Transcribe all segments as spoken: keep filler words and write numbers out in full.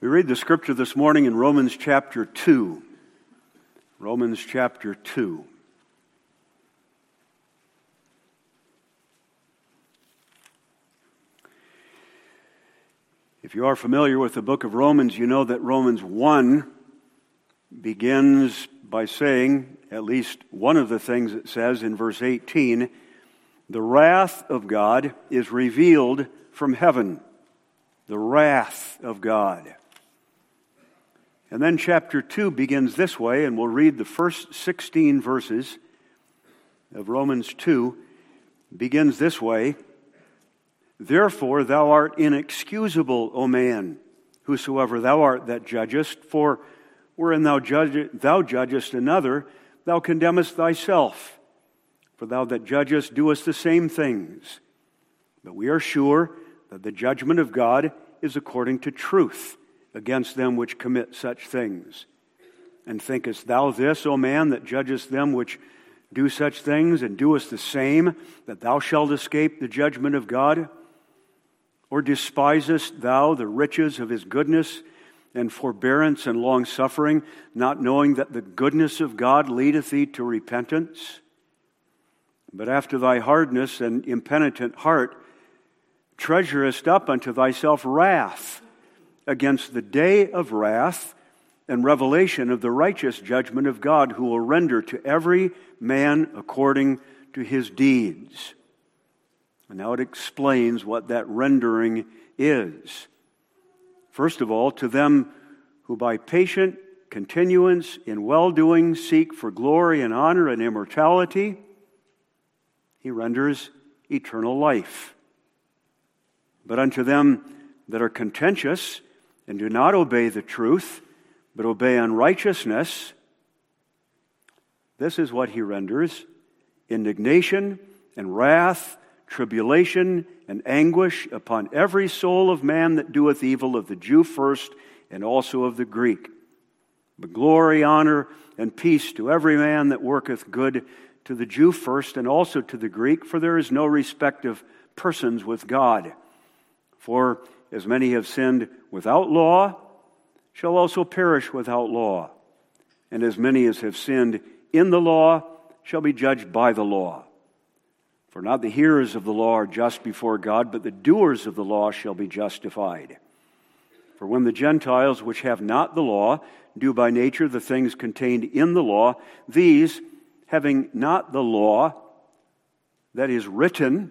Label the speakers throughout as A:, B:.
A: We read the scripture this morning in Romans chapter two. Romans chapter two. If you are familiar with the book of Romans, you know that Romans one begins by saying, at least one of the things it says in verse eighteen, the wrath of God is revealed from heaven. The wrath of God. And then chapter two begins this way, and we'll read the first sixteen verses of Romans two. Begins this way. Therefore thou art inexcusable, O man, whosoever thou art that judgest, for wherein thou, judge, thou judgest another, thou condemnest thyself. For thou that judgest doest the same things. But we are sure that the judgment of God is according to truth against them which commit such things. And thinkest thou this, O man, that judgest them which do such things, and doest the same, that thou shalt escape the judgment of God? Or despisest thou the riches of his goodness, and forbearance and long-suffering, not knowing that the goodness of God leadeth thee to repentance? But after thy hardness and impenitent heart, treasurest up unto thyself wrath against the day of wrath and revelation of the righteous judgment of God, who will render to every man according to his deeds. And now it explains what that rendering is. First of all, to them who by patient continuance in well-doing seek for glory and honor and immortality, he renders eternal life. But unto them that are contentious and do not obey the truth, but obey unrighteousness, this is what he renders: indignation and wrath, tribulation and anguish upon every soul of man that doeth evil, of the Jew first, and also of the Greek. But glory, honor, and peace to every man that worketh good, to the Jew first, and also to the Greek, for there is no respect of persons with God. For as many have sinned without law, shall also perish without law. And as many as have sinned in the law, shall be judged by the law. For not the hearers of the law are just before God, but the doers of the law shall be justified. For when the Gentiles, which have not the law, do by nature the things contained in the law, these, having not the law that is written,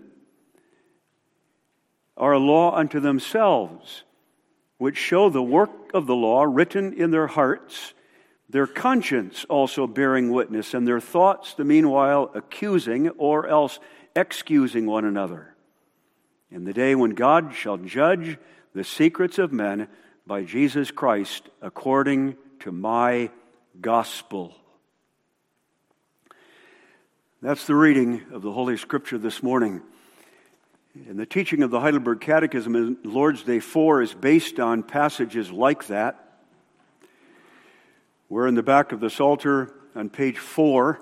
A: are a law unto themselves, which show the work of the law written in their hearts, their conscience also bearing witness, and their thoughts the meanwhile accusing or else excusing one another. In the day when God shall judge the secrets of men by Jesus Christ according to my gospel. That's the reading of the Holy Scripture this morning. And the teaching of the Heidelberg Catechism in Lord's Day four is based on passages like that. We're in the back of the Psalter on page four.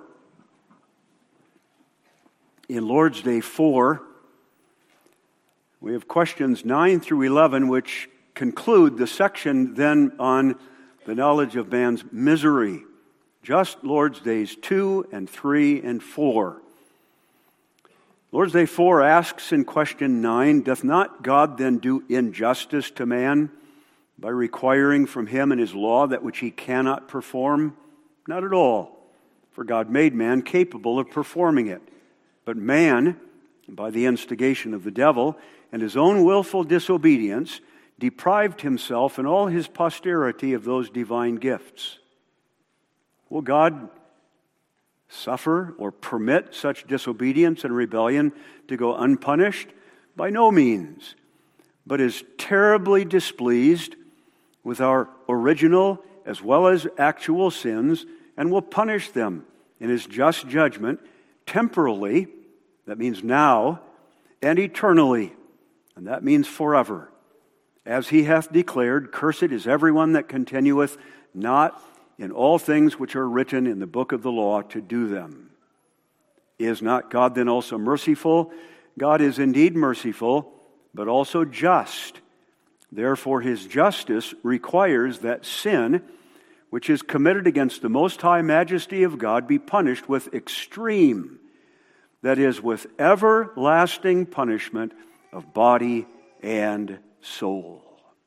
A: In Lord's Day four, we have questions nine through eleven, which conclude the section then on the knowledge of man's misery. Just Lord's Days two and three and four. Lord's Day four asks in question nine, doth not God then do injustice to man by requiring from him and his law that which he cannot perform? Not at all, for God made man capable of performing it. But man, by the instigation of the devil and his own willful disobedience, deprived himself and all his posterity of those divine gifts. Will God suffer or permit such disobedience and rebellion to go unpunished? By no means, but is terribly displeased with our original as well as actual sins, and will punish them in his just judgment temporally, that means now, and eternally, and that means forever. As he hath declared, cursed is everyone that continueth not in all things which are written in the book of the law to do them. Is not God then also merciful? God is indeed merciful, but also just, Therefore, his justice requires that sin, which is committed against the Most High Majesty of God, be punished with extreme, that is, with everlasting punishment of body and soul.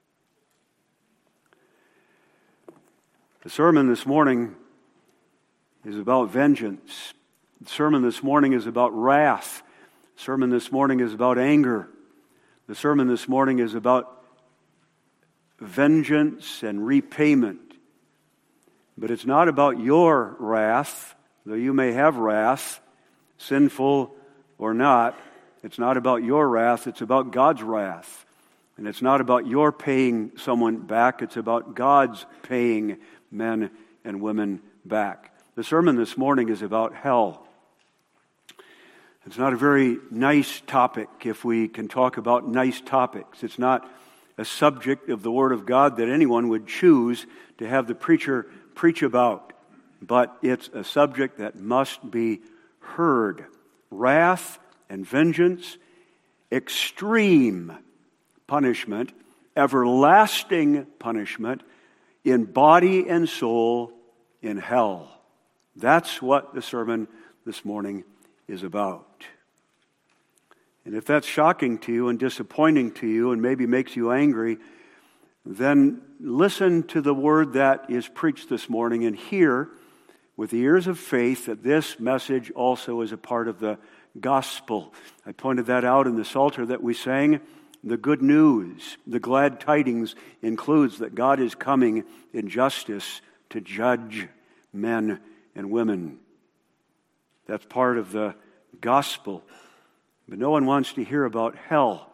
A: The sermon this morning is about vengeance. The sermon this morning is about wrath. The sermon this morning is about anger. The sermon this morning is about vengeance and repayment. But it's not about your wrath, though you may have wrath, sinful or not. It's not about your wrath, it's about God's wrath. And it's not about your paying someone back, it's about God's paying men and women back. The sermon this morning is about hell. It's not a very nice topic if we can talk about nice topics. It's not a subject of the Word of God that anyone would choose to have the preacher preach about. But it's a subject that must be heard. Wrath and vengeance, extreme punishment, everlasting punishment in body and soul in hell. That's what the sermon this morning is about. And if that's shocking to you and disappointing to you and maybe makes you angry, then listen to the word that is preached this morning and hear with the ears of faith that this message also is a part of the gospel. I pointed that out in the Psalter that we sang. The good news, the glad tidings includes that God is coming in justice to judge men and women. That's part of the gospel. But no one wants to hear about hell.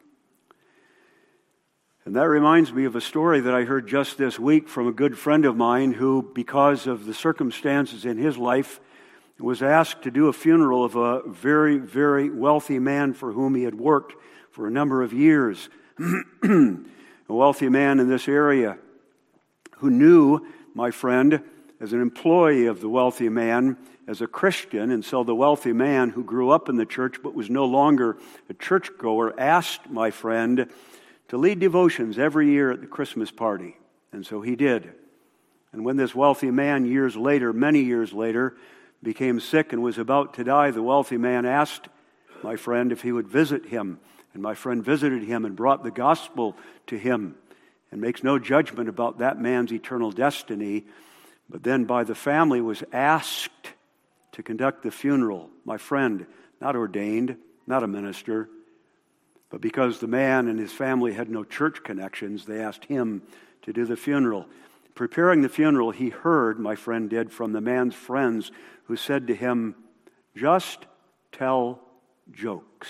A: And that reminds me of a story that I heard just this week from a good friend of mine who, because of the circumstances in his life, was asked to do a funeral of a very, very wealthy man for whom he had worked for a number of years. A wealthy man in this area who knew my friend as an employee of the wealthy man, as a Christian, and so the wealthy man who grew up in the church but was no longer a churchgoer asked my friend to lead devotions every year at the Christmas party. And so he did. And when this wealthy man years later, many years later, became sick and was about to die, the wealthy man asked my friend if he would visit him. And my friend visited him and brought the gospel to him and makes no judgment about that man's eternal destiny. But then by the family was asked to conduct the funeral. My friend, not ordained, not a minister, but because the man and his family had no church connections, they asked him to do the funeral. Preparing the funeral, he heard, my friend did, from the man's friends who said to him, "Just tell jokes."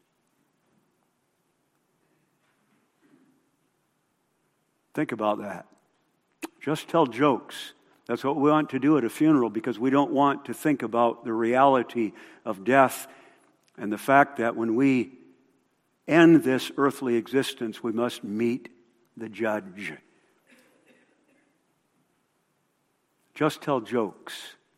A: Think about that. Just tell jokes. That's what we want to do at a funeral because we don't want to think about the reality of death and the fact that when we end this earthly existence, we must meet the judge. Just tell jokes.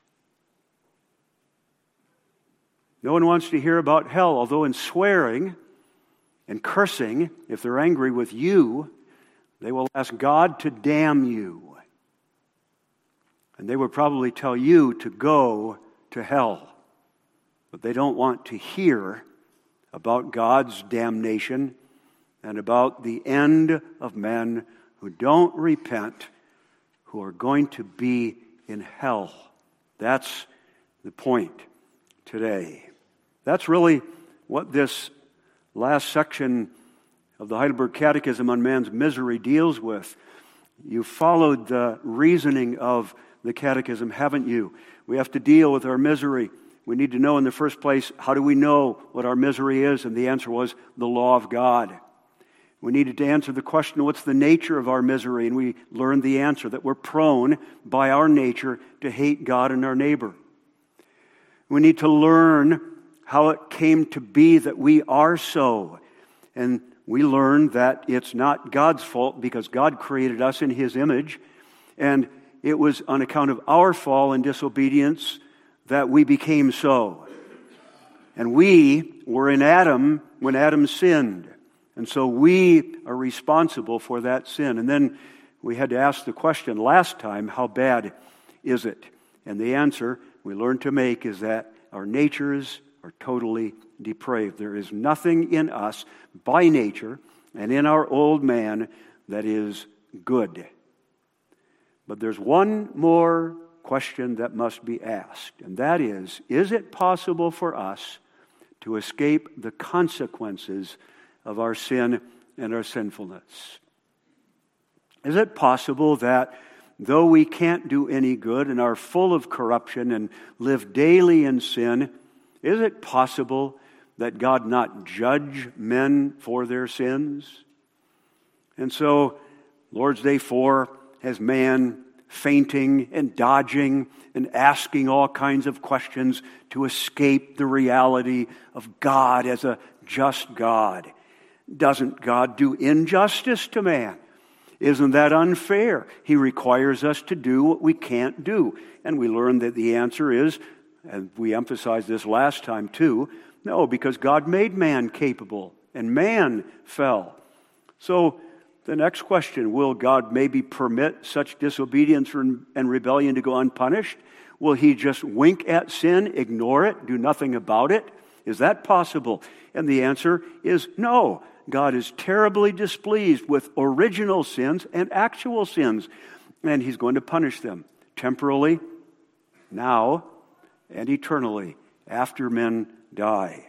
A: No one wants to hear about hell, although in swearing and cursing, if they're angry with you, they will ask God to damn you. And they will probably tell you to go to hell. But they don't want to hear about God's damnation and about the end of men who don't repent, who are going to be in hell. That's the point today. That's really what this last section of the Heidelberg Catechism on man's misery deals with. You followed the reasoning of the Catechism, haven't you? We have to deal with our misery. We need to know in the first place, how do we know what our misery is? And the answer was the law of God. We needed to answer the question, what's the nature of our misery? And we learned the answer, that we're prone by our nature to hate God and our neighbor. We need to learn how it came to be that we are so. And we learned that it's not God's fault because God created us in His image. And it was on account of our fall and disobedience that we became so. And we were in Adam when Adam sinned. And so we are responsible for that sin. And then we had to ask the question last time, how bad is it? And the answer we learned to make is that our natures are totally depraved. There is nothing in us by nature and in our old man that is good. But there's one more question that must be asked, and that is, is it possible for us to escape the consequences of our sin and our sinfulness? Is it possible that though we can't do any good and are full of corruption and live daily in sin, is it possible that God not judge men for their sins? And so, Lord's Day four has man feinting and dodging and asking all kinds of questions to escape the reality of God as a just God. Doesn't God do injustice to man? Isn't that unfair? He requires us to do what we can't do. And we learned that the answer is, and we emphasized this last time too, no, because God made man capable and man fell. So the next question, will God maybe permit such disobedience and rebellion to go unpunished? Will he just wink at sin, ignore it, do nothing about it? Is that possible? And the answer is no. God is terribly displeased with original sins and actual sins, and he's going to punish them temporally, now, and eternally, after men die.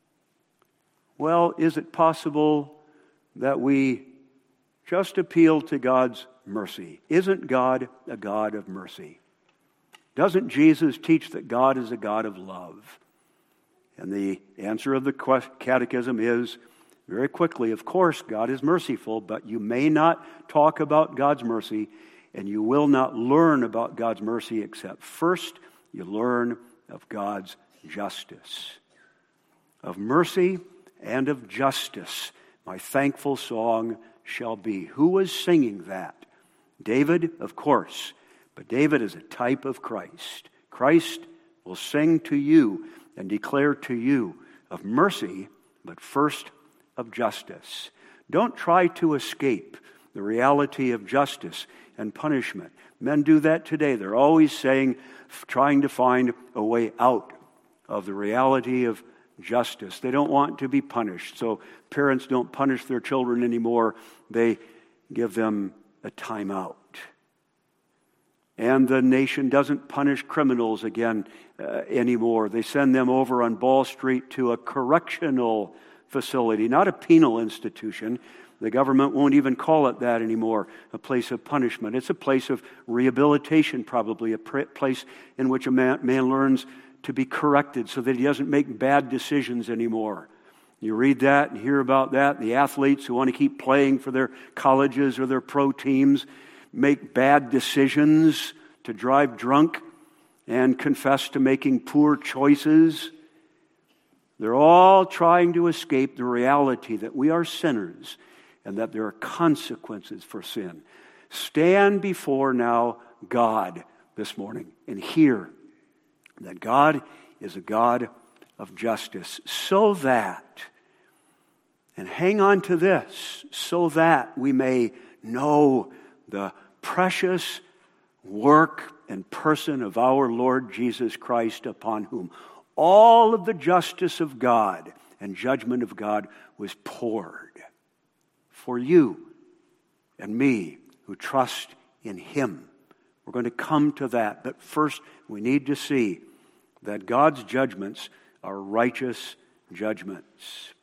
A: Well, is it possible that we just appeal to God's mercy? Isn't God a God of mercy? Doesn't Jesus teach that God is a God of love? And the answer of the catechism is, very quickly, of course, God is merciful, but you may not talk about God's mercy, and you will not learn about God's mercy except first you learn of God's justice. Of mercy and of justice, my thankful song shall be. Who was singing that? David, of course, but David is a type of Christ. Christ will sing to you and declare to you of mercy, but first of justice. Don't try to escape the reality of justice and punishment. Men do that today. They're always saying, trying to find a way out of the reality of justice. They don't want to be punished. So parents don't punish their children anymore. They give them a timeout. And the nation doesn't punish criminals again uh, anymore. They send them over on Ball Street to a correctional facility, not a penal institution. The government won't even call it that anymore, a place of punishment. It's a place of rehabilitation, probably, a place in which a man, man learns to be corrected so that he doesn't make bad decisions anymore. You read that and hear about that. The athletes who want to keep playing for their colleges or their pro teams make bad decisions, to drive drunk and confess to making poor choices. They're all trying to escape the reality that we are sinners and that there are consequences for sin. Stand before now God this morning and hear that God is a God of justice, so that, and hang on to this, so that we may know the precious work and person of our Lord Jesus Christ, upon whom all of the justice of God and judgment of God was poured for you and me who trust in Him. We're going to come to that, but first we need to see that God's judgments are righteous judgments.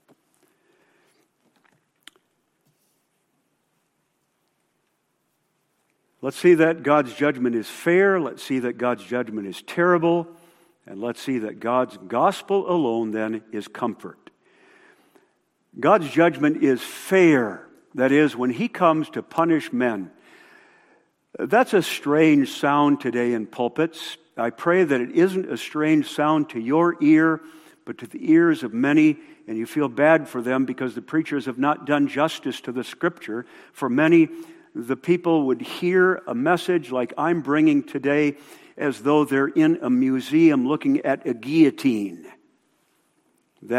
A: Let's see that God's judgment is fair. Let's see that God's judgment is terrible. And let's see that God's gospel alone then is comfort. God's judgment is fair. That is, when He comes to punish men. That's a strange sound today in pulpits. I pray that it isn't a strange sound to your ear, but to the ears of many, and you feel bad for them because the preachers have not done justice to the Scripture. For many, the people would hear a message like I'm bringing today as though they're in a museum looking at a guillotine. That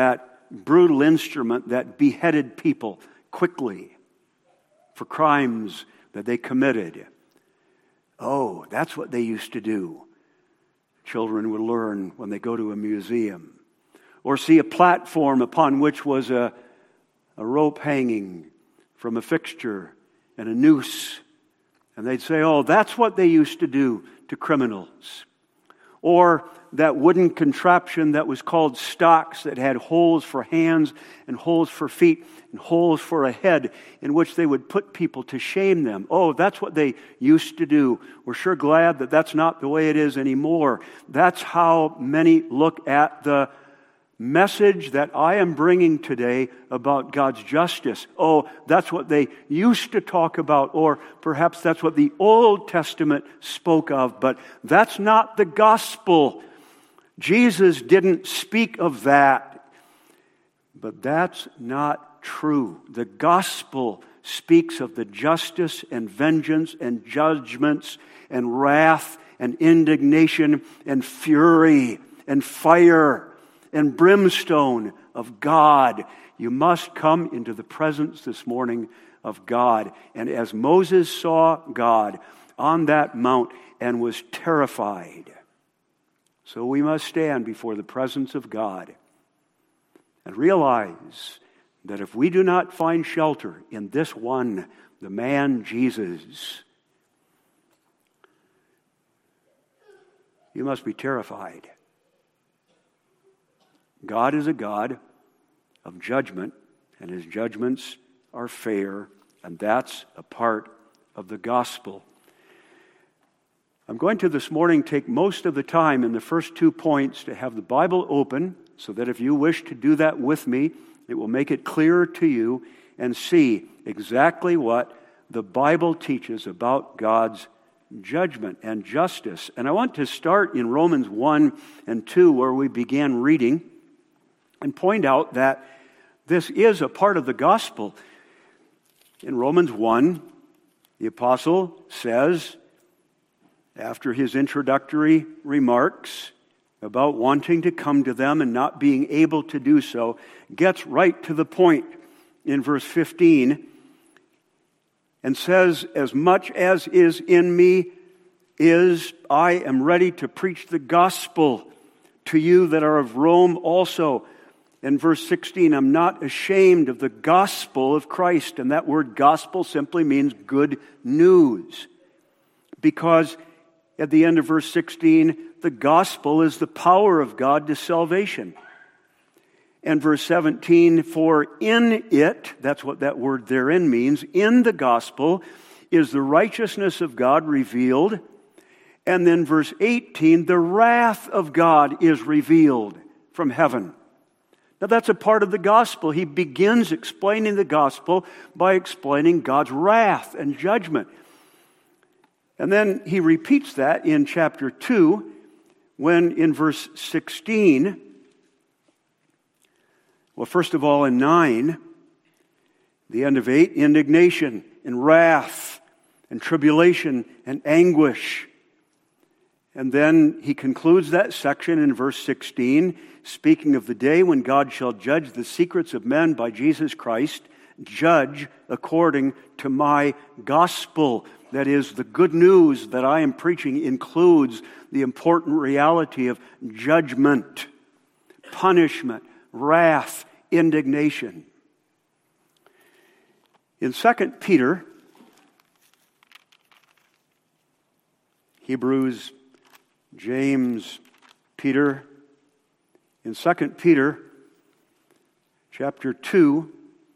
A: brutal instrument that beheaded people quickly for crimes that they committed. Oh, that's what they used to do. Children would learn when they go to a museum. Or see a platform upon which was a, a rope hanging from a fixture and a noose. And they'd say, oh, that's what they used to do to criminals. Or that wooden contraption that was called stocks that had holes for hands and holes for feet and holes for a head in which they would put people to shame them. Oh, that's what they used to do. We're sure glad that that's not the way it is anymore. That's how many look at the message that I am bringing today about God's justice. Oh, that's what they used to talk about, or perhaps that's what the Old Testament spoke of, but that's not the gospel. Jesus didn't speak of that, but that's not true. The gospel speaks of the justice and vengeance and judgments and wrath and indignation and fury and fire and brimstone of God. You must come into the presence this morning of God. And as Moses saw God on that mount and was terrified, so we must stand before the presence of God and realize that if we do not find shelter in this one, the man Jesus, you must be terrified. God is a God of judgment, and His judgments are fair, and that's a part of the gospel. I'm going to this morning take most of the time in the first two points to have the Bible open, so that if you wish to do that with me, it will make it clearer to you and see exactly what the Bible teaches about God's judgment and justice. And I want to start in Romans one and two, where we began reading, and point out that this is a part of the gospel. In Romans one, the apostle says, after his introductory remarks about wanting to come to them and not being able to do so, gets right to the point in verse fifteen and says, as much as is in me is, I am ready to preach the gospel to you that are of Rome also. In verse sixteen, I'm not ashamed of the gospel of Christ. And that word gospel simply means good news. Because at the end of verse sixteen, the gospel is the power of God to salvation. And verse seventeen, for in it, that's what that word therein means, in the gospel is the righteousness of God revealed. And then verse eighteen, the wrath of God is revealed from heaven. Now that's a part of the gospel. He begins explaining the gospel by explaining God's wrath and judgment. And then he repeats that in chapter two, when in verse sixteen, well, first of all in nine, the end of eight, indignation and wrath and tribulation and anguish. And then he concludes that section in verse sixteen, speaking of the day when God shall judge the secrets of men by Jesus Christ, judge according to my gospel. That is, the good news that I am preaching includes the important reality of judgment, punishment, wrath, indignation. In Second Peter, Hebrews, James, Peter, in Second Peter chapter two,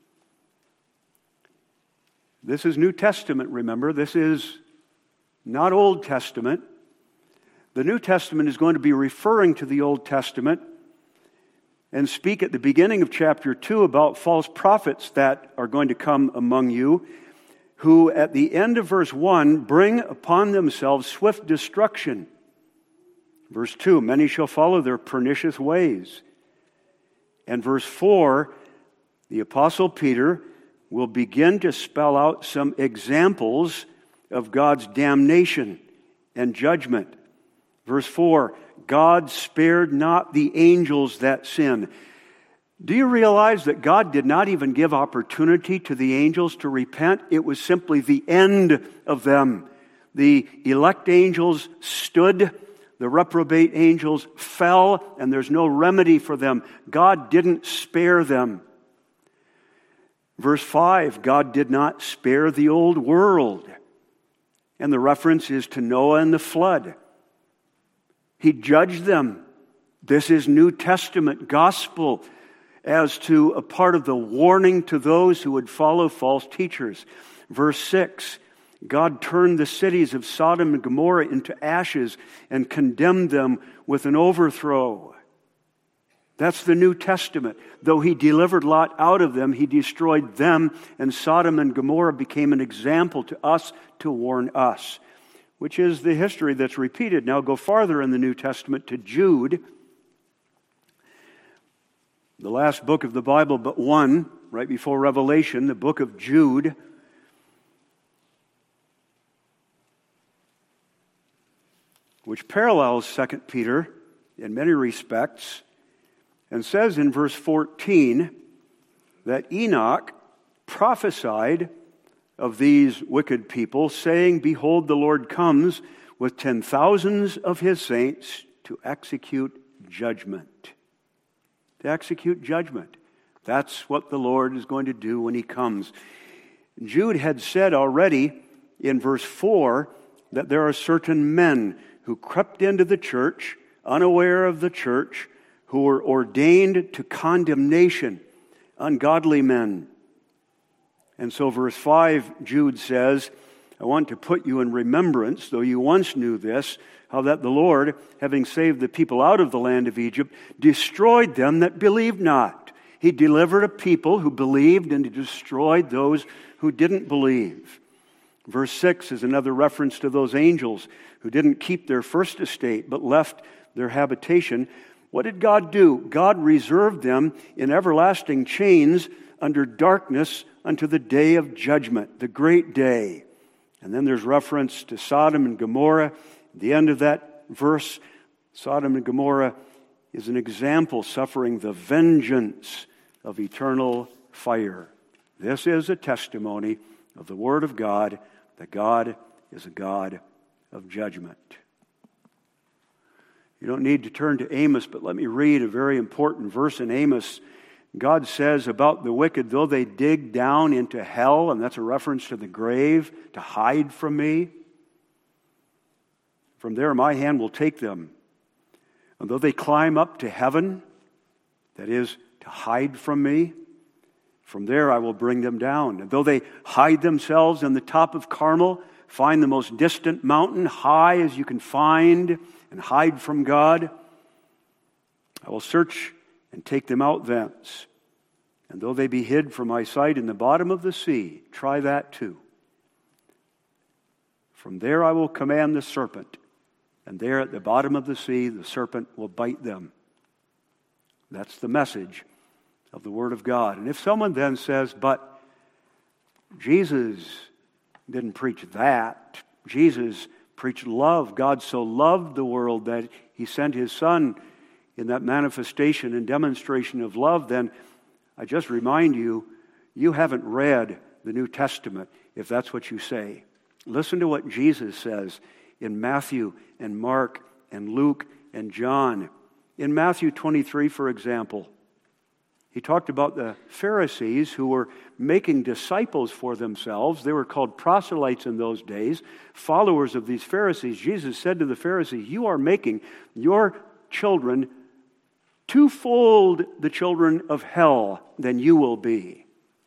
A: this is New Testament, remember. This is not Old Testament. The New Testament is going to be referring to the Old Testament and speak at the beginning of chapter two about false prophets that are going to come among you, who at the end of verse one bring upon themselves swift destruction. Verse two, many shall follow their pernicious ways. And verse four, the Apostle Peter will begin to spell out some examples of God's damnation and judgment. Verse four, God spared not the angels that sin. Do you realize that God did not even give opportunity to the angels to repent? It was simply the end of them. The elect angels stood, the reprobate angels fell, and there's no remedy for them. God didn't spare them. Verse five, God did not spare the old world. And the reference is to Noah and the flood. He judged them. This is New Testament gospel as to a part of the warning to those who would follow false teachers. Verse six, God turned the cities of Sodom and Gomorrah into ashes and condemned them with an overthrow. That's the New Testament. Though he delivered Lot out of them, he destroyed them, and Sodom and Gomorrah became an example to us to warn us, which is the history that's repeated. Now go farther in the New Testament to Jude, the last book of the Bible but one, right before Revelation, the book of Jude. Which parallels Second Peter in many respects, and says in verse fourteen that Enoch prophesied of these wicked people, saying, "Behold, the Lord comes with ten thousands of his saints to execute judgment." To execute judgment. That's what the Lord is going to do when he comes. Jude had said already in verse four that there are certain men who crept into the church, unaware of the church, who were ordained to condemnation, ungodly men. And so verse five, Jude says, "I want to put you in remembrance, though you once knew this, how that the Lord, having saved the people out of the land of Egypt, destroyed them that believed not." He delivered a people who believed, and he destroyed those who didn't believe. Verse six is another reference to those angels who didn't keep their first estate but left their habitation. What did God do? God reserved them in everlasting chains under darkness unto the day of judgment, the great day. And then there's reference to Sodom and Gomorrah. At the end of that verse, Sodom and Gomorrah is an example suffering the vengeance of eternal fire. This is a testimony of the Word of God, that God is a God of judgment. You don't need to turn to Amos, but let me read a very important verse in Amos. God says about the wicked, though they dig down into hell, and that's a reference to the grave, to hide from me, from there my hand will take them. And though they climb up to heaven, that is, to hide from me, from there I will bring them down. And though they hide themselves in the top of Carmel, find the most distant mountain, high as you can find, and hide from God, I will search and take them out thence. And though they be hid from my sight in the bottom of the sea, try that too. From there I will command the serpent, and there at the bottom of the sea the serpent will bite them. That's the message of the Word of God. And if someone then says, but Jesus didn't preach that. Jesus preached love. God so loved the world that he sent his Son in that manifestation and demonstration of love, then I just remind you, you haven't read the New Testament if that's what you say. Listen to what Jesus says in Matthew and Mark and Luke and John. In Matthew twenty-three, for example, he talked about the Pharisees who were making disciples for themselves. They were called proselytes in those days, followers of these Pharisees. Jesus said to the Pharisees, "You are making your children twofold the children of hell than you will be."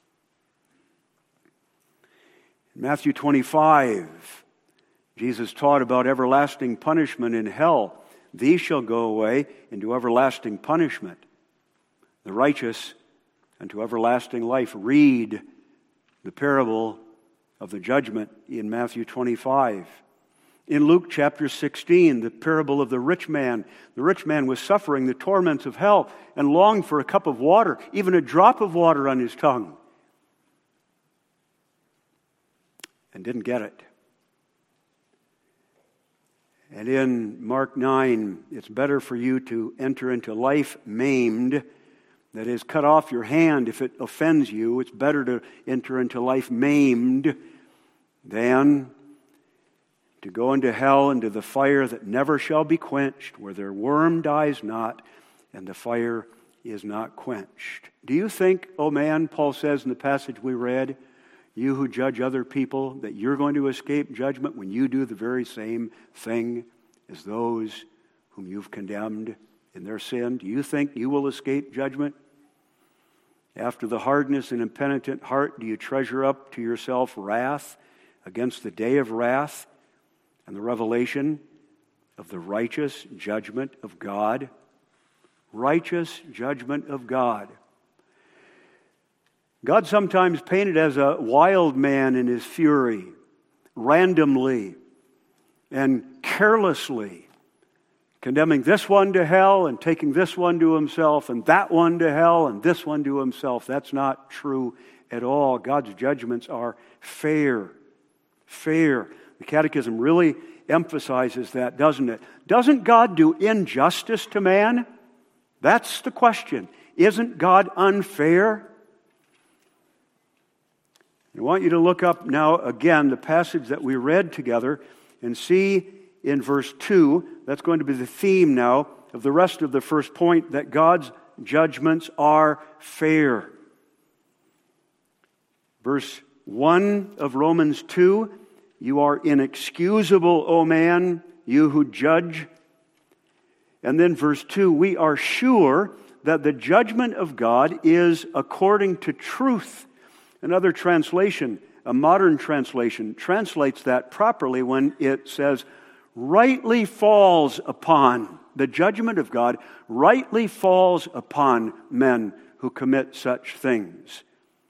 A: In Matthew twenty-five, Jesus taught about everlasting punishment in hell. These shall go away into everlasting punishment, the righteous unto everlasting life. Read the parable of the judgment in Matthew twenty-five. In Luke chapter sixteen, the parable of the rich man. The rich man was suffering the torments of hell and longed for a cup of water, even a drop of water on his tongue, and didn't get it. And in Mark nine, it's better for you to enter into life maimed That is, cut off your hand if it offends you. It's better to enter into life maimed than to go into hell, into the fire that never shall be quenched, where their worm dies not, and the fire is not quenched. Do you think, oh man, Paul says in the passage we read, you who judge other people, that you're going to escape judgment when you do the very same thing as those whom you've condemned in their sin? Do you think you will escape judgment? After the hardness and impenitent heart, do you treasure up to yourself wrath against the day of wrath and the revelation of the righteous judgment of God? Righteous judgment of God. God sometimes painted as a wild man in his fury, randomly and carelessly, condemning this one to hell and taking this one to himself and that one to hell and this one to himself. That's not true at all. God's judgments are fair. Fair. The Catechism really emphasizes that, doesn't it? Doesn't God do injustice to man? That's the question. Isn't God unfair? I want you to look up now again the passage that we read together and see in verse two, that's going to be the theme now of the rest of the first point, that God's judgments are fair. Verse one of Romans two, you are inexcusable, O man, you who judge. And then verse two, we are sure that the judgment of God is according to truth. Another translation, a modern translation, translates that properly when it says, rightly falls upon, the judgment of God rightly falls upon men who commit such things.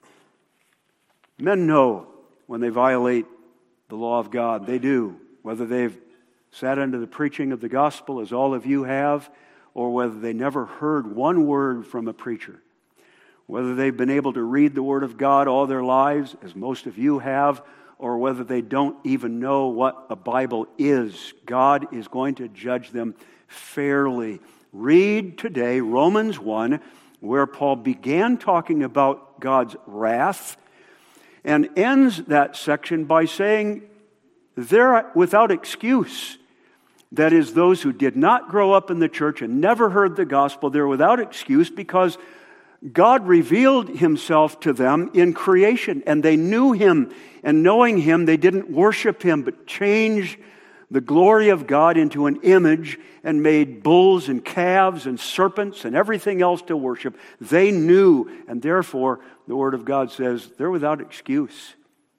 A: Men know when they violate the law of God. They do. Whether they've sat under the preaching of the gospel, as all of you have, or whether they never heard one word from a preacher. Whether they've been able to read the Word of God all their lives, as most of you have, or whether they don't even know what a Bible is. God is going to judge them fairly. Read today Romans one, where Paul began talking about God's wrath, and ends that section by saying, they're without excuse. That is, those who did not grow up in the church and never heard the gospel, they're without excuse because God revealed himself to them in creation, and they knew him. And knowing him, they didn't worship him, but changed the glory of God into an image and made bulls and calves and serpents and everything else to worship. They knew, and therefore, the Word of God says, they're without excuse.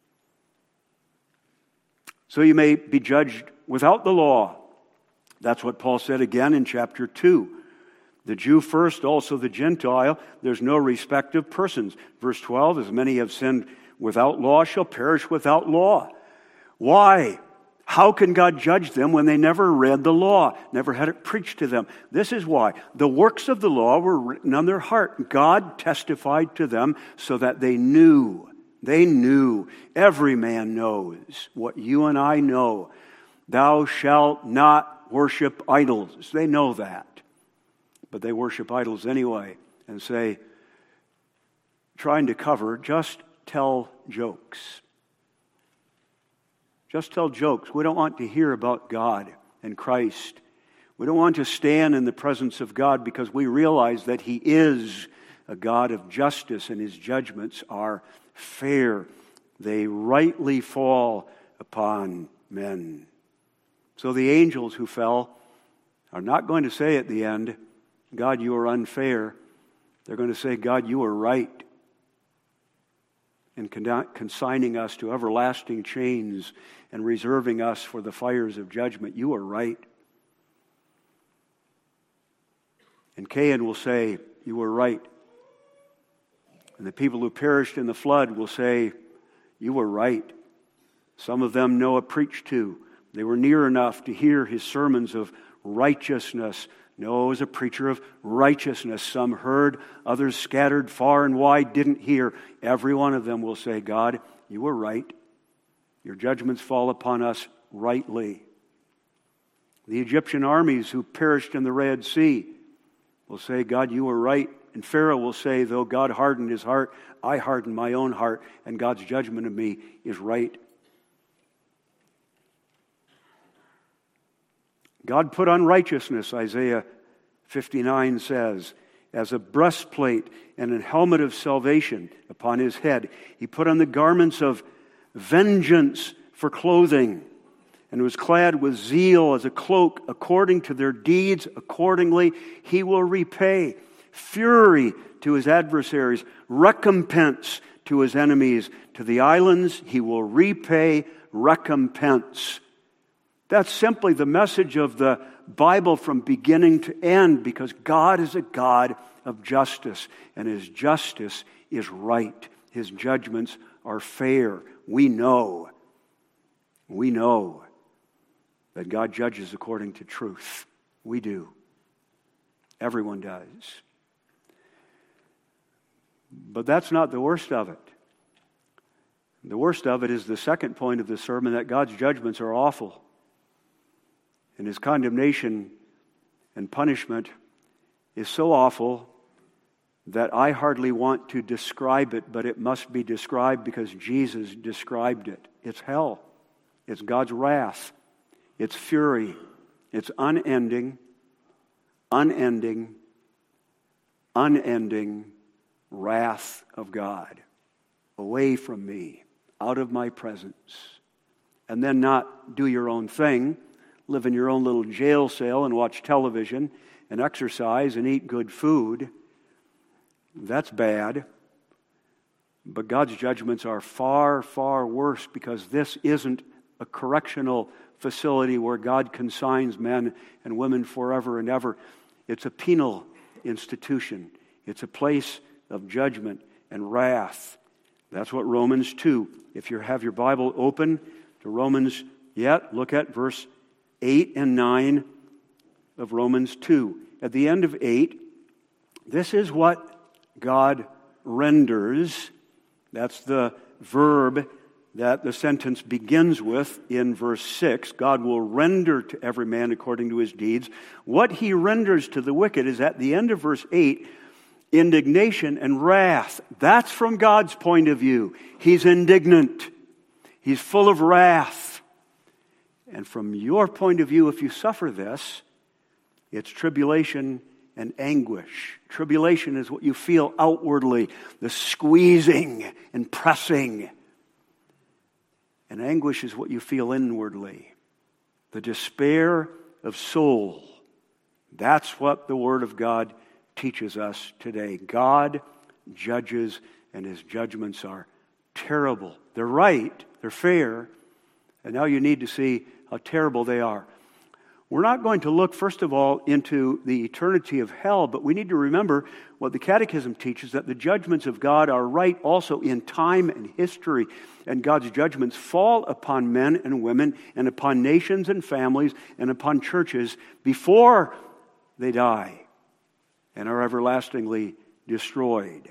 A: So you may be judged without the law. That's what Paul said again in chapter two. The Jew first, also the Gentile. There's no respect of persons. Verse twelve, as many have sinned without law shall perish without law. Why? How can God judge them when they never read the law, never had it preached to them? This is why. The works of the law were written on their heart. God testified to them so that they knew. They knew. Every man knows what you and I know. Thou shalt not worship idols. They know that. But they worship idols anyway and say, trying to cover, just tell jokes. Just tell jokes. We don't want to hear about God and Christ. We don't want to stand in the presence of God because we realize that he is a God of justice and his judgments are fair. They rightly fall upon men. So the angels who fell are not going to say at the end, God, you are unfair. They're going to say, God, you are right in consigning us to everlasting chains and reserving us for the fires of judgment. You are right. And Cain will say, you were right. And the people who perished in the flood will say, you were right. Some of them Noah preached to. They were near enough to hear his sermons of righteousness. Noah was a preacher of righteousness. Some heard, others scattered far and wide, didn't hear. Every one of them will say, God, you were right. Your judgments fall upon us rightly. The Egyptian armies who perished in the Red Sea will say, God, you were right. And Pharaoh will say, though God hardened his heart, I hardened my own heart, and God's judgment of me is right. God put on righteousness, Isaiah fifty-nine says, as a breastplate and a helmet of salvation upon his head. He put on the garments of vengeance for clothing, and was clad with zeal as a cloak. According to their deeds, accordingly he will repay. Fury to his adversaries, recompense to his enemies. To the islands he will repay recompense. That's simply the message of the Bible from beginning to end, because God is a God of justice, and his justice is right. His judgments are fair. We know, we know that God judges according to truth. We do. Everyone does. But that's not the worst of it. The worst of it is the second point of the sermon, that God's judgments are awful. And his condemnation and punishment is so awful that I hardly want to describe it, but it must be described because Jesus described it. It's hell. It's God's wrath. It's fury. It's unending, unending, unending wrath of God. Away from me, out of my presence. And then not do your own thing, live in your own little jail cell and watch television and exercise and eat good food. That's bad. But God's judgments are far, far worse, because this isn't a correctional facility where God consigns men and women forever and ever. It's a penal institution. It's a place of judgment and wrath. That's what Romans two. If you have your Bible open to Romans yet, look at verse eight and nine of Romans two. At the end of eight, this is what God renders. That's the verb that the sentence begins with in verse six. God will render to every man according to his deeds. What he renders to the wicked is at the end of verse eight, indignation and wrath. That's from God's point of view. He's indignant. He's full of wrath. And from your point of view, if you suffer this, it's tribulation and anguish. Tribulation is what you feel outwardly, the squeezing and pressing. And anguish is what you feel inwardly, the despair of soul. That's what the Word of God teaches us today. God judges, and his judgments are terrible. They're right, they're fair, and now you need to see how terrible they are. We're not going to look, first of all, into the eternity of hell, but we need to remember what the Catechism teaches, that the judgments of God are right also in time and history, and God's judgments fall upon men and women and upon nations and families and upon churches before they die and are everlastingly destroyed.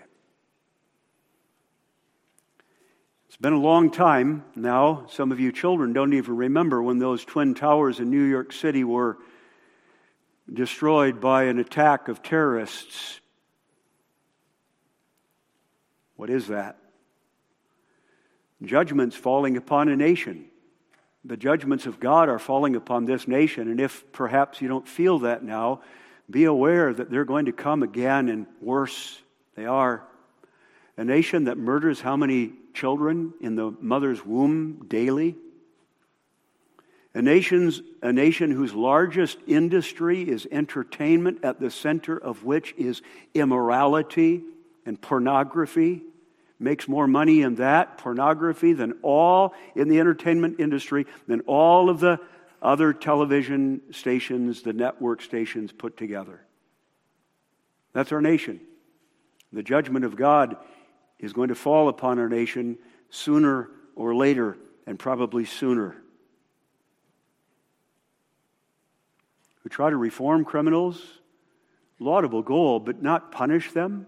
A: It's been a long time now. Some of you children don't even remember when those Twin Towers in New York City were destroyed by an attack of terrorists. What is that? Judgments falling upon a nation. The judgments of God are falling upon this nation, and if perhaps you don't feel that now, be aware that they're going to come again, and worse. They are. A nation that murders how many children in the mother's womb daily? A nation's, a nation whose largest industry is entertainment, at the center of which is immorality and pornography. Makes more money in that, pornography, than all in the entertainment industry, than all of the other television stations, the network stations put together. That's our nation. The judgment of God is going to fall upon our nation sooner or later, and probably sooner. We try to reform criminals, laudable goal, but not punish them.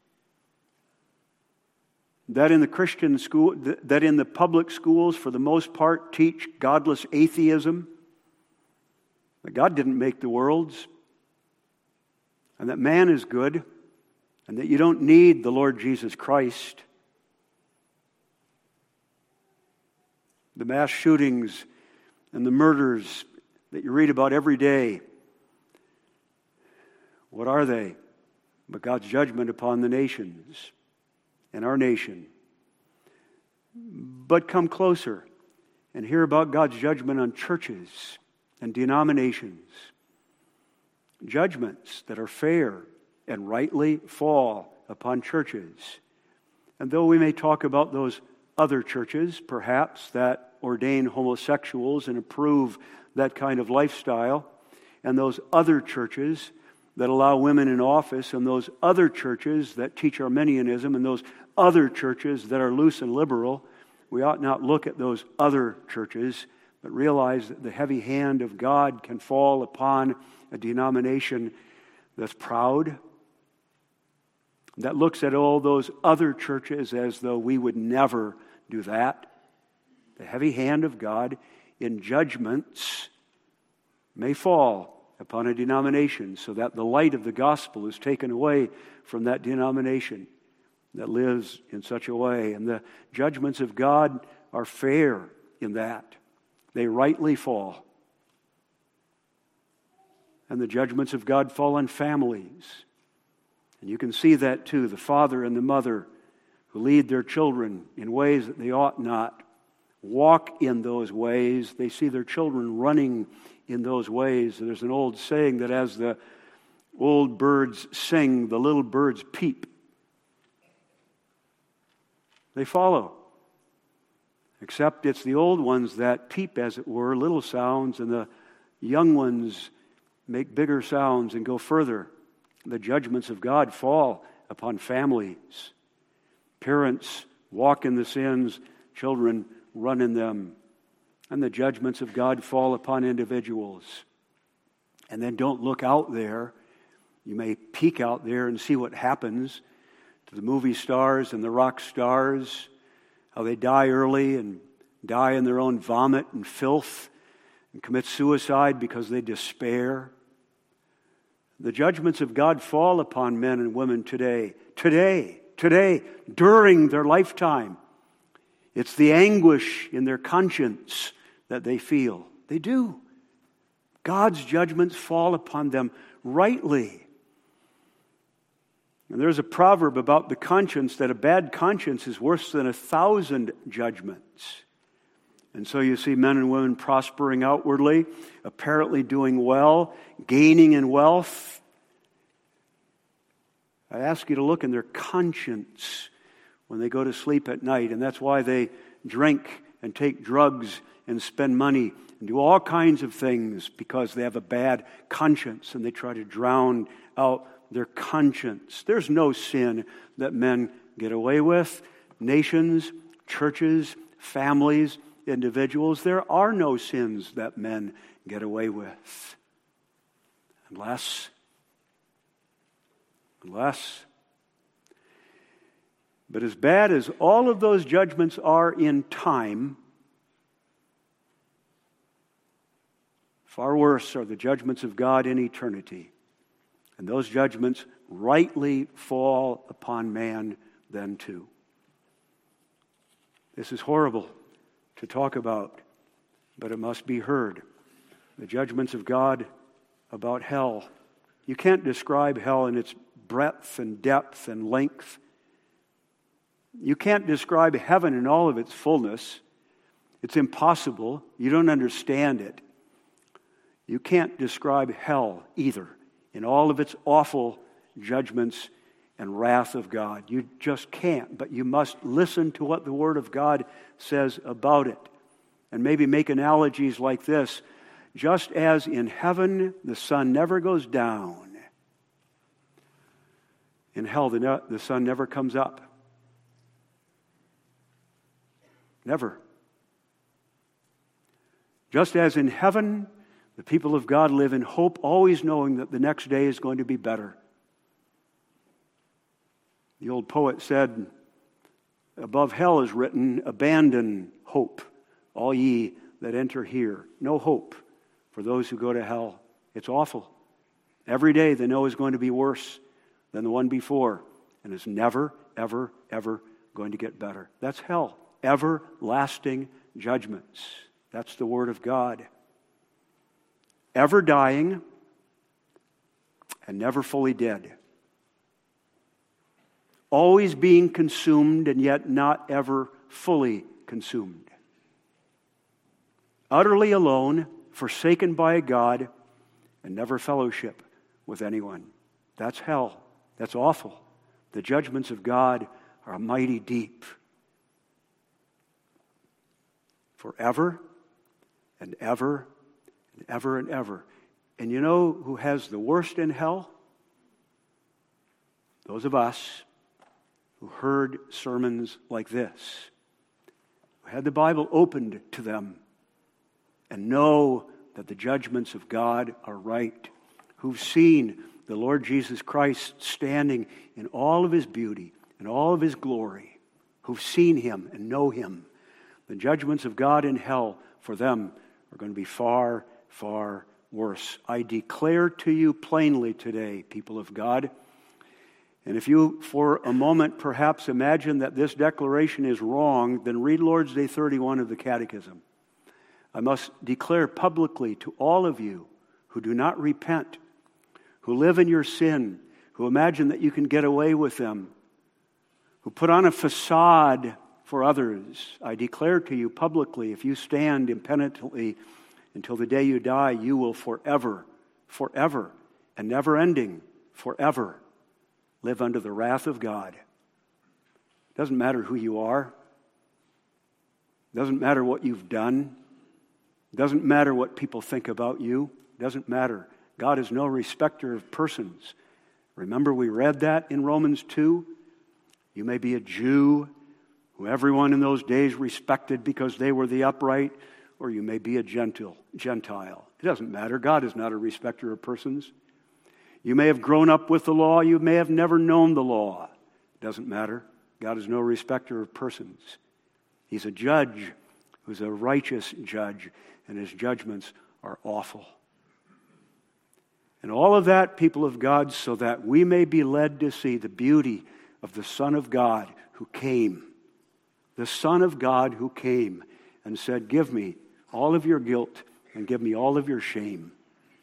A: That in the Christian school, that in the public schools, for the most part, teach godless atheism. That God didn't make the worlds, and that man is good, and that you don't need the Lord Jesus Christ. The mass shootings and the murders that you read about every day, what are they but God's judgment upon the nations and our nation? But come closer and hear about God's judgment on churches and denominations. Judgments that are fair and rightly fall upon churches. And though we may talk about those other churches, perhaps, that ordain homosexuals and approve that kind of lifestyle, and those other churches that allow women in office, and those other churches that teach Arminianism, and those other churches that are loose and liberal, we ought not look at those other churches, but realize that the heavy hand of God can fall upon a denomination that's proud, that looks at all those other churches as though we would never do that. The heavy hand of God in judgments may fall upon a denomination so that the light of the gospel is taken away from that denomination that lives in such a way. And the judgments of God are fair in that. They rightly fall. And the judgments of God fall on families. And you can see that too, the father and the mother who lead their children in ways that they ought not, walk in those ways. They see their children running in those ways. There's an old saying that as the old birds sing, the little birds peep. They follow. Except it's the old ones that peep, as it were, little sounds, and the young ones make bigger sounds and go further. The judgments of God fall upon families. Parents walk in the sins, children run in them. And the judgments of God fall upon individuals. And then don't look out there. You may peek out there and see what happens to the movie stars and the rock stars, how they die early and die in their own vomit and filth and commit suicide because they despair. The judgments of God fall upon men and women today, today, today, during their lifetime. It's the anguish in their conscience that they feel. They do. God's judgments fall upon them rightly. And there's a proverb about the conscience that a bad conscience is worse than a thousand judgments. And so you see men and women prospering outwardly, apparently doing well, gaining in wealth. I ask you to look in their conscience when they go to sleep at night. And that's why they drink and take drugs and spend money and do all kinds of things, because they have a bad conscience and they try to drown out their conscience. There's no sin that men get away with. Nations, churches, families, individuals, there are no sins that men get away with. Unless, unless, but as bad as all of those judgments are in time, far worse are the judgments of God in eternity. And those judgments rightly fall upon man then too. This is horrible to talk about, but it must be heard. The judgments of God about hell. You can't describe hell in its breadth and depth and length. You can't describe heaven in all of its fullness. It's impossible. You don't understand it. You can't describe hell either in all of its awful judgments and wrath of God. You just can't, but you must listen to what the Word of God says about it. And maybe make analogies like this. Just as in heaven the sun never goes down, in hell the, ne- the sun never comes up. Never. Just as in heaven the people of God live in hope, always knowing that the next day is going to be better. The old poet said, above hell is written, abandon hope, all ye that enter here. No hope for those who go to hell. It's awful. Every day they know is going to be worse than the one before. and is never, ever, ever going to get better. That's hell. Everlasting judgments. That's the Word of God. Ever dying and never fully dead. Always being consumed and yet not ever fully consumed. Utterly alone, forsaken by God, and never fellowship with anyone. That's hell. That's awful. The judgments of God are mighty deep. Forever and ever and ever and ever. And you know who has the worst in hell? Those of us who heard sermons like this, who had the Bible opened to them and know that the judgments of God are right, who've seen the Lord Jesus Christ standing in all of His beauty and all of His glory, who've seen Him and know Him. The judgments of God in hell for them are going to be far, far worse. I declare to you plainly today, people of God, and if you for a moment perhaps imagine that this declaration is wrong, then read Lord's Day thirty-one of the Catechism. I must declare publicly to all of you who do not repent, who live in your sin, who imagine that you can get away with them, who put on a facade for others, I declare to you publicly, if you stand impenitently until the day you die, you will forever, forever, and never ending, forever, live under the wrath of God. Doesn't matter who you are. Doesn't matter what you've done. Doesn't matter what people think about you. Doesn't matter. God is no respecter of persons. Remember we read that in Romans two? You may be a Jew who everyone in those days respected because they were the upright, or you may be a Gentile. Gentile. It doesn't matter. God is not a respecter of persons. You may have grown up with the law. You may have never known the law. It doesn't matter. God is no respecter of persons. He's a judge who's a righteous judge, and His judgments are awful. And all of that, people of God, so that we may be led to see the beauty of the Son of God who came. The Son of God who came and said, give me all of your guilt and give me all of your shame.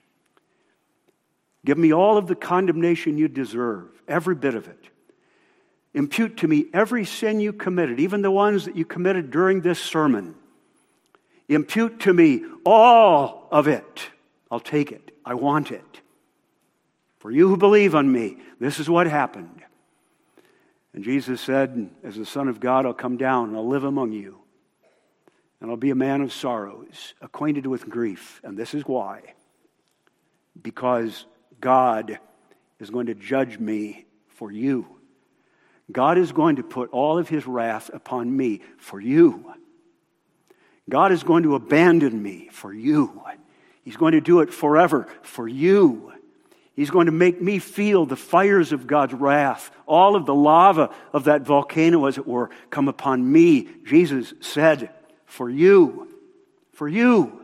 A: Give me all of the condemnation you deserve, every bit of it. Impute to me every sin you committed, even the ones that you committed during this sermon. Impute to me all of it. I'll take it. I want it. For you who believe on me, this is what happened. And Jesus said, as the Son of God, I'll come down and I'll live among you. And I'll be a man of sorrows, acquainted with grief. And this is why. Because God is going to judge me for you. God is going to put all of His wrath upon me for you. God is going to abandon me for you. He's going to do it forever for you. He's going to make me feel the fires of God's wrath, all of the lava of that volcano, as it were, come upon me. Jesus said, for you, for you.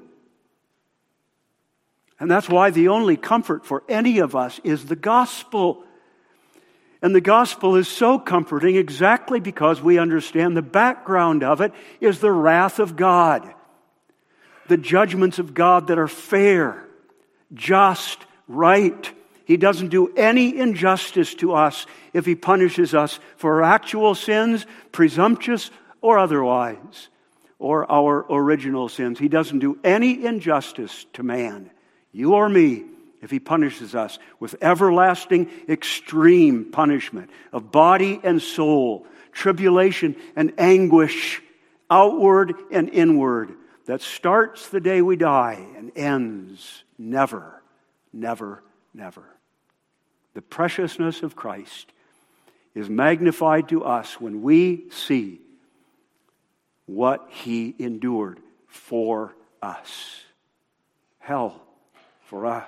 A: And that's why the only comfort for any of us is the gospel. And the gospel is so comforting exactly because we understand the background of it is the wrath of God. The judgments of God that are fair, just, right. He doesn't do any injustice to us if He punishes us for our actual sins, presumptuous or otherwise, or our original sins. He doesn't do any injustice to man, you or me, if He punishes us with everlasting, extreme punishment of body and soul, tribulation and anguish, outward and inward, that starts the day we die and ends never, never, never. The preciousness of Christ is magnified to us when we see what He endured for us. Hell for us.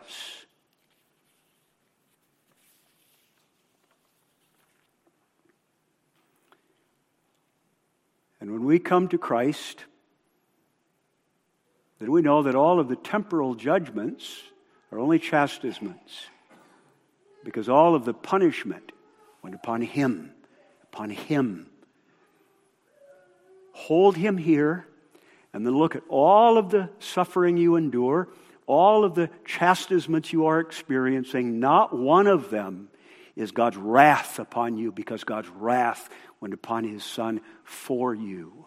A: And when we come to Christ, then we know that all of the temporal judgments are only chastisements, because all of the punishment went upon him, upon him. Hold him here, and then look at all of the suffering you endure, all of the chastisements you are experiencing. Not one of them is God's wrath upon you, because God's wrath went upon his Son for you.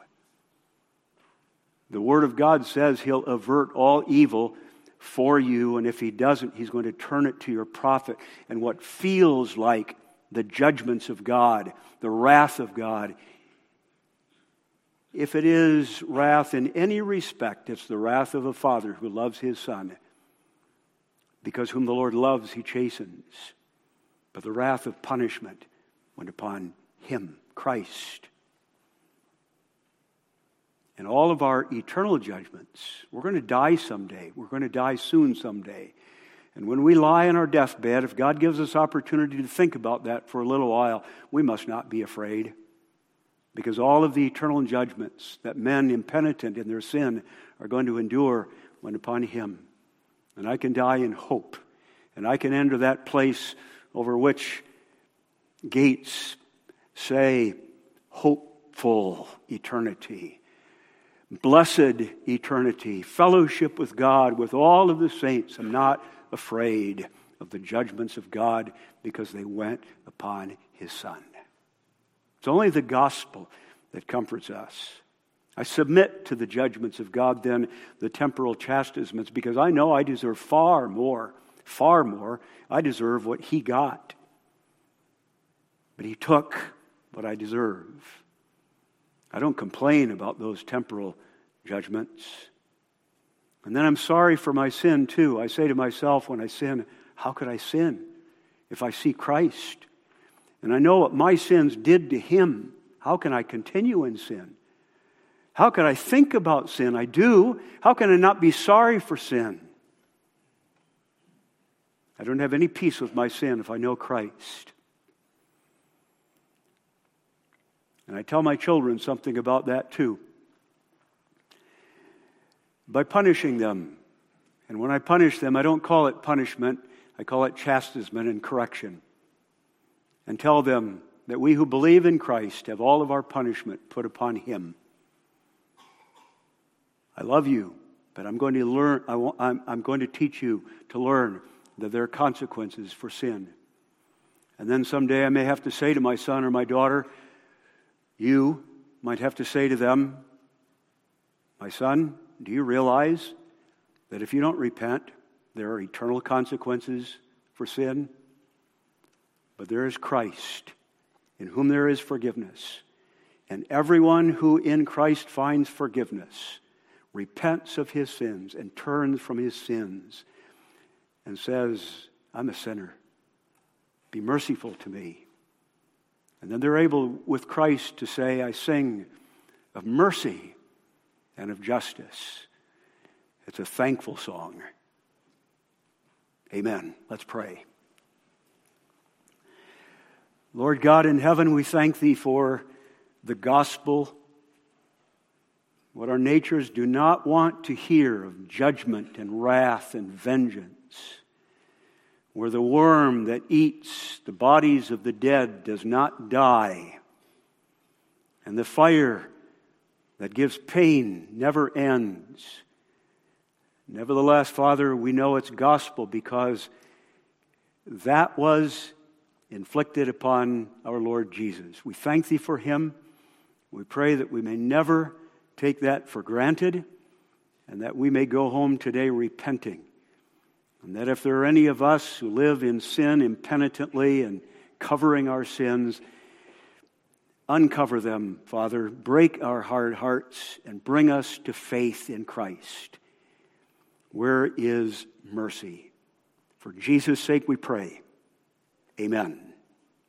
A: The Word of God says he'll avert all evil for you, and if he doesn't, he's going to turn it to your profit. And what feels like the judgments of God, the wrath of God, if it is wrath in any respect, it's the wrath of a father who loves his son, because whom the Lord loves, he chastens. But the wrath of punishment went upon him, Christ. And all of our eternal judgments, we're going to die someday. We're going to die soon someday. And when we lie on our deathbed, if God gives us opportunity to think about that for a little while, we must not be afraid. Because all of the eternal judgments that men impenitent in their sin are going to endure went upon him. And I can die in hope. And I can enter that place over which gates say hopeful eternity. Blessed eternity, fellowship with God, with all of the saints. I'm not afraid of the judgments of God, because they went upon his Son. It's only the gospel that comforts us. I submit to the judgments of God, then the temporal chastisements, because I know I deserve far more, far more. I deserve what he got. But he took what I deserve. I don't complain about those temporal judgments. And then I'm sorry for my sin too. I say to myself when I sin, how could I sin if I see Christ? And I know what my sins did to him. How can I continue in sin? How can I think about sin? I do. How can I not be sorry for sin? I don't have any peace with my sin if I know Christ. And I tell my children something about that too. By punishing them. And when I punish them, I don't call it punishment. I call it chastisement and correction. And tell them that we who believe in Christ have all of our punishment put upon him. I love you, but I'm going to learn. I want, I'm, I'm going to teach you to learn that there are consequences for sin. And then someday I may have to say to my son or my daughter, you might have to say to them, my son, do you realize that if you don't repent, there are eternal consequences for sin? But there is Christ, in whom there is forgiveness. And everyone who in Christ finds forgiveness repents of his sins and turns from his sins and says, I'm a sinner. Be merciful to me. And then they're able, with Christ, to say, I sing of mercy and of justice. It's a thankful song. Amen. Let's pray. Lord God in heaven, we thank thee for the gospel. What our natures do not want to hear of judgment and wrath and vengeance. Where the worm that eats the bodies of the dead does not die, and the fire that gives pain never ends. Nevertheless, Father, we know it's gospel because that was inflicted upon our Lord Jesus. We thank thee for him. We pray that we may never take that for granted, and that we may go home today repenting. And that if there are any of us who live in sin impenitently and covering our sins, uncover them, Father. Break our hard hearts and bring us to faith in Christ. Where is mercy? For Jesus' sake we pray. Amen.